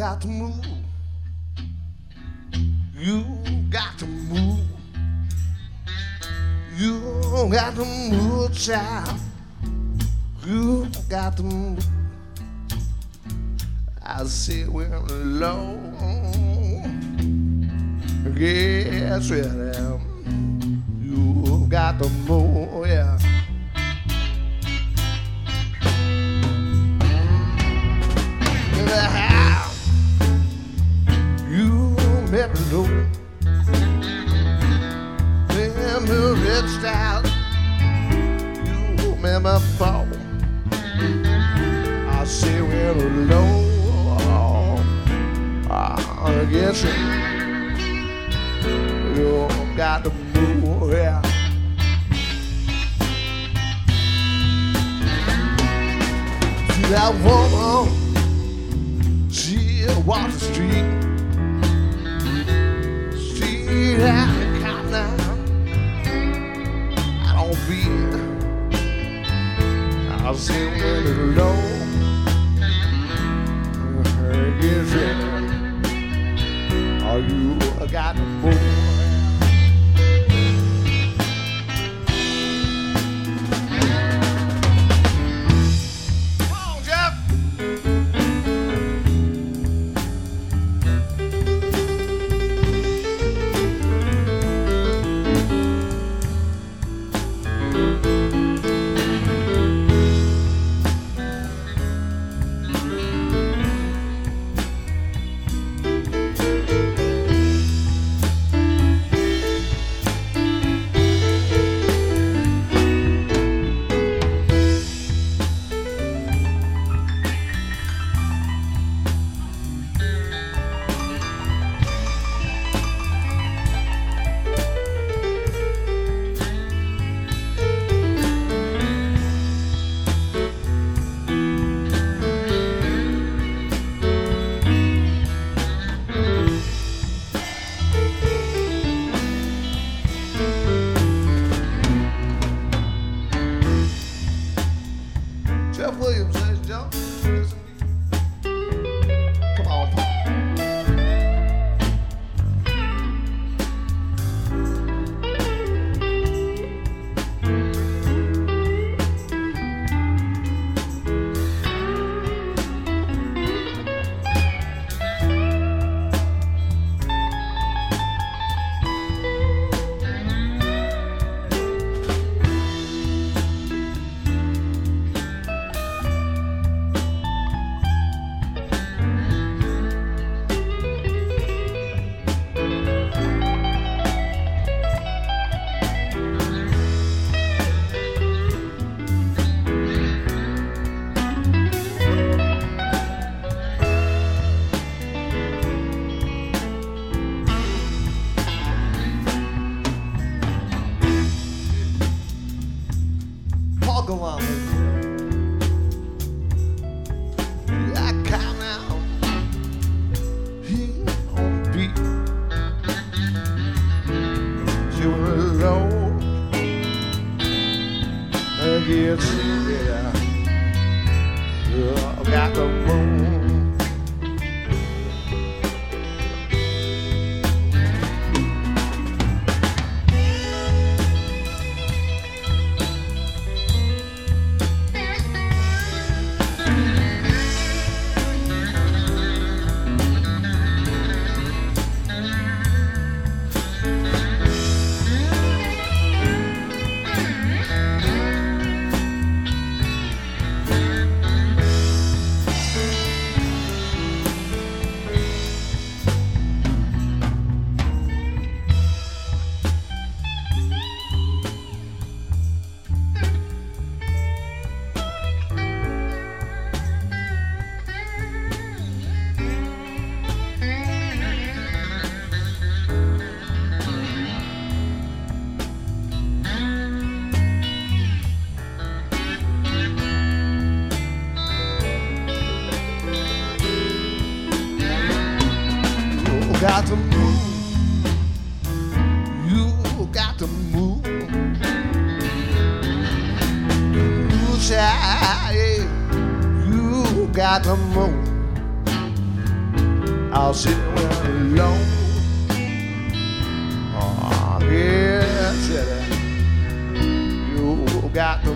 got to move. You got to move. You got to move, child. You got to move. I said we're alone. Yes, I am. You got to move, yeah. You met me low. Remember rich out. You met me fall. I say we're alone. I guess you got to move, yeah. See that woman, she walks the street. She had a cop now. I don't feel. I'll say we're alone. Yes, yeah. Are you got to move? Jeff Williams, ladies and gentlemen. Listen to me. Come on, Paul. Go on, I come out, he on beat, you alone, I guess, yeah, I got the moon. Got to move. You got to move. You say, you got to move. I'll sit alone. Oh, yeah, said you got the